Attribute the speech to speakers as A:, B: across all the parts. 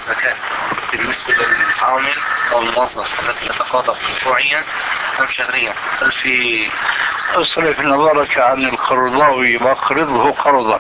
A: الزكاة بالنسبة للعامل أو الموظف الذي يتقاضى أسبوعيا أم شهريا؟ هل في
B: اصرف نظرك عن القرضاوي واقرضه قرضا.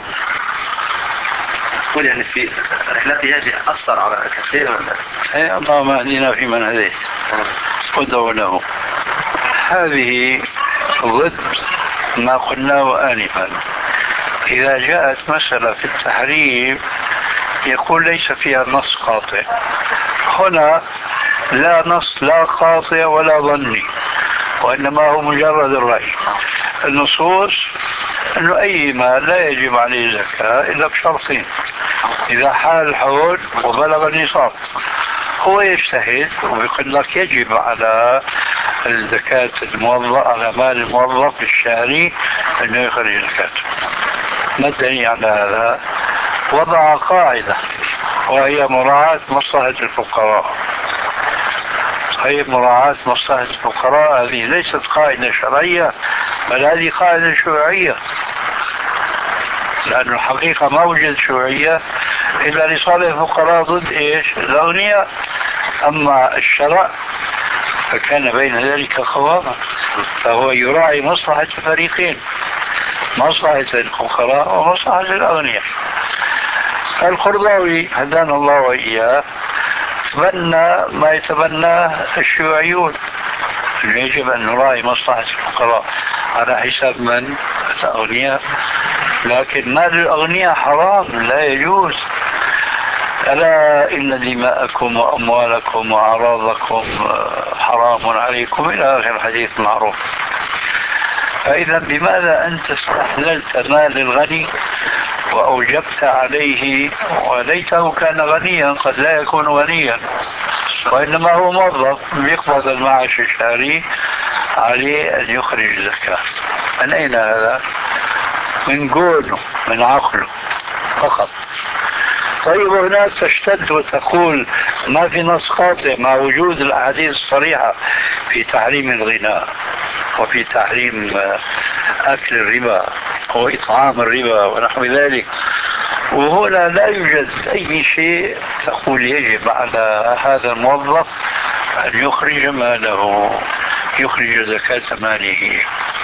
A: يقول يعني في رحلته هذه أثر على كثير من الناس.
B: أي اللهم اهدنا فيمن هديت وادعو له. هذه ضد ما قلناه آنفا. إذا جاءت مسألة في التحريم يقول ليس فيها نص قاطع. هنا لا نص لا قاطع ولا ظني، وإنما هو مجرد الرأي. النصوص أنه أي مال لا يجب عليه زكاة إلا بشرطين: إذا حال الحول وبلغ النصاب. هو يجتهد ويقول لك يجب على الزكاة الموظف، على مال الموظف الشهري أنه يخرج زكاته. ما الدليل على هذا؟ وضع قاعدة وهي مراعاة مصلحة الفقراء. هي مراعاة مصلحة الفقراء هذه ليست قاعدة شرعية، بل هذه قاعدة شيوعية، لأن الحقيقة ما وجد شيوعية إلا لصالح الفقراء ضد إيش؟ الأغنياء. أما الشرع فكان بين ذلك قواما، فهو يراعي مصلحة الفريقين، مصلحة الفقراء ومصلحة الأغنياء. القرضاوي هدانا الله وإياه تبنى ما يتبناه الشيوعيون، يجب أن نراعي مصلحة الفقراء على حساب من؟ الأغنياء. لكن مال الأغنياء حرام لا يجوز. ألا إن دماءكم وأموالكم وأعراضكم حرام عليكم إلى آخر الحديث المعروف. فإذا بماذا أنت استحللت مال الغني وأوجبت عليه، وليته كان غنيا، قد لا يكون غنيا وإنما هو موظف يقبض المعاش الشهري، عليه أن يخرج زكاة. من أين هذا؟ من قوله، من عقله فقط. طيب هناك تشتد وتقول ما في نص قاطع مع وجود الأحاديث الصريحة في تحريم الغناء وفي تحريم أكل الربا وإطعام الربا ونحو ذلك، وهنا لا يوجد أي شيء تقول يجب على هذا الموظف أن يخرج ماله، يخرج زكاة ماله.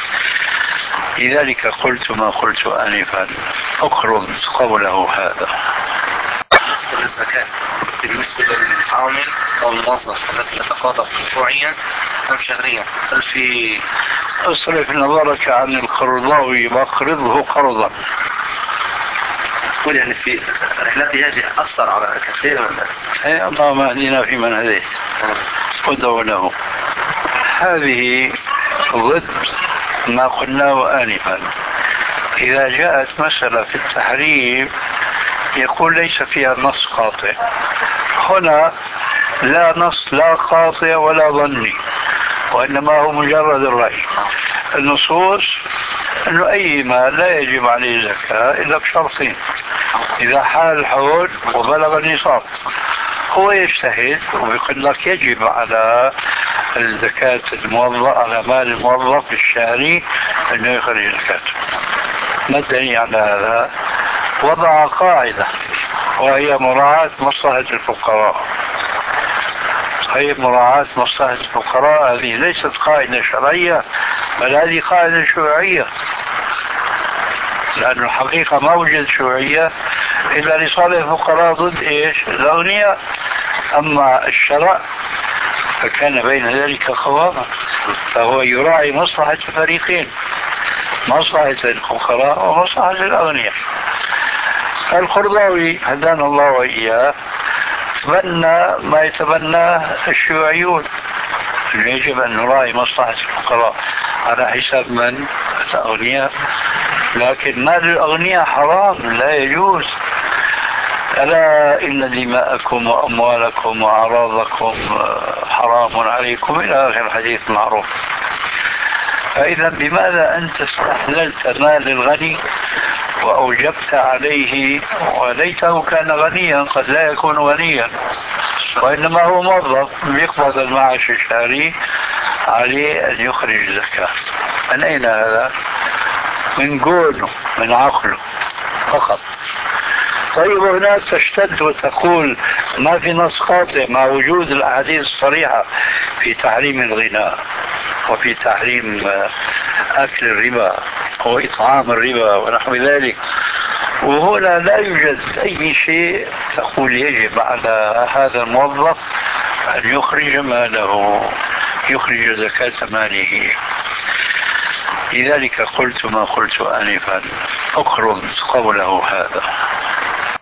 B: لذلك قلت ما قلت آنفا: أقرض قوله هذا.
A: الزكاة بالنسبة للعامل أو الموظف الذي يتقاضى أسبوعيا أم شهريا؟ هل في
B: اصرف نظرك عن القرضاوي واقرضه قرضا.
A: يقول يعني في رحلته هذه أثر على كثير من الناس.
B: أي اللهم اهدنا فيمن هديت وادعو له. هذه ضد ما قلناه آنفا. إذا جاءت مسألة في التحريم يقول ليس فيها نص قاطع. هنا لا نص لا قاطع ولا ظني، وإنما هو مجرد الرأي. النصوص أنه أي مال لا يجب عليه زكاة إلا بشرطين: إذا حال الحول وبلغ النصاب. هو يجتهد ويقول لك يجب على الزكاة الموظف، على مال الموظف الشهري أنه يخرج زكاته. ما الدليل على هذا؟ وضع قاعدة وهي مراعاة مصلحة الفقراء. هي مراعاة مصلحة الفقراء هذه ليست قاعدة شرعية، بل هذه قاعدة شيوعية، لأن الحقيقة ما وجد شيوعية إلا لصالح الفقراء ضد إيش؟ الأغنياء. أما الشرع فكان بين ذلك قواما، فهو يراعي مصلحة الفريقين، مصلحة الفقراء ومصلحة الأغنياء. القرضاوي هدانا الله وإياه تبنى ما يتبناه الشيوعيون، يجب أن نراعي مصلحة الفقراء على حساب من؟ الأغنياء. لكن مال الأغنياء حرام لا يجوز. ألا إن دماءكم وأموالكم وأعراضكم حرام عليكم إلى آخر الحديث المعروف. فإذا بماذا أنت استحللت مال الغني وأوجبت عليه، وليته كان غنيا، قد لا يكون غنيا وإنما هو موظف يقبض المعاش الشهري، عليه أن يخرج زكاة. من أين هذا؟ من قوله، من عقله فقط. طيب هناك تشتد وتقول ما في نص قاطع مع وجود الأحاديث الصريحة في تحريم الغناء وفي تحريم أكل الربا وإطعام الربا ونحو ذلك، وهنا لا يوجد أي شيء تقول يجب على هذا الموظف أن يخرج ماله، يخرج زكاة ماله. لذلك قلت ما قلت آنفا، أقرض قوله هذا.